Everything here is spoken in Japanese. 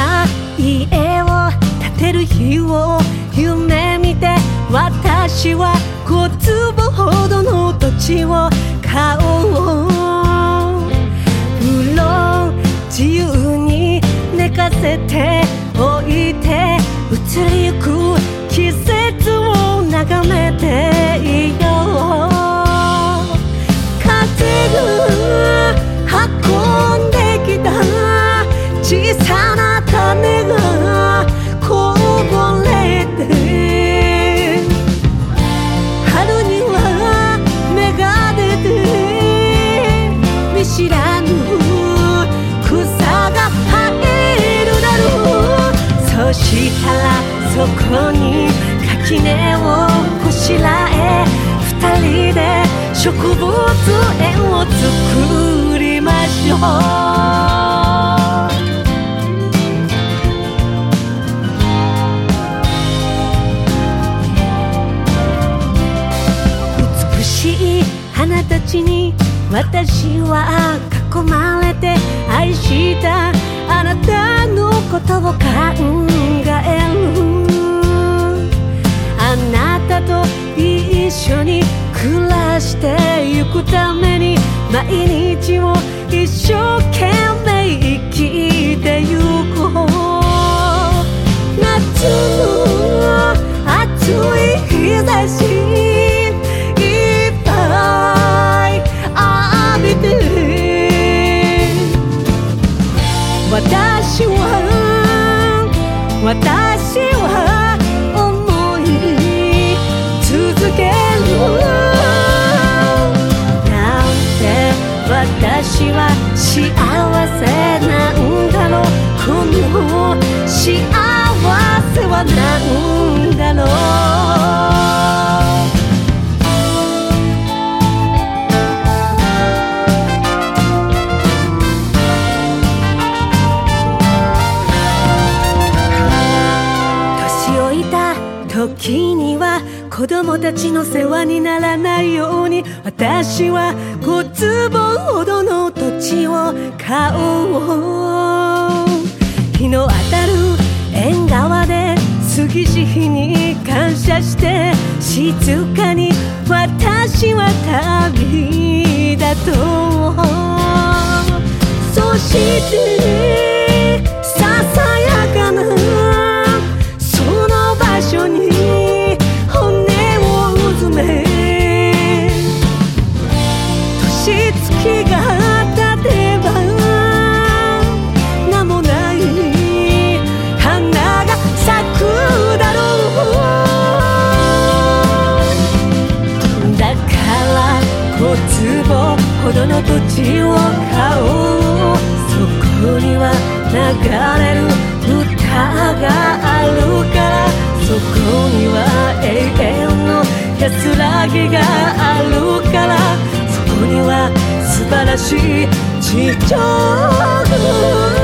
な家を建てる日を夢見て、私は5坪ほどの土地を買おう。風呂自由に寝かせておいて、移りゆく季節を眺めていよう。風が運んできた小さな種がこぼれて、春には芽が出て、見知らぬ草が生えるだろう。そしたらそこに垣根をこしらえ、二人で植物園を作りましょう。美しい花たちに私は囲まれて、愛したあなたのことを考える。あなたと一緒に暮らしてゆくために、毎日を一生懸命生きてゆこう。夏の暑い日差しいっぱい浴びて、私は思い続ける。なんて私は幸せなんだろう。この幸せはなんだろう。時には子供たちの世話にならないように、私は5坪ほどの土地を買おう。日の当たる縁側で過ぎし日に感謝して、静かに私は旅立とう。そしてささやかなその場所に骨をうずめ、年月が経てば名もない花が咲くだろう。だから5坪ほどの土地を買おう。そこには流れる歌があるから、そこには永遠の安らぎがあるから、そこには素晴らしい地上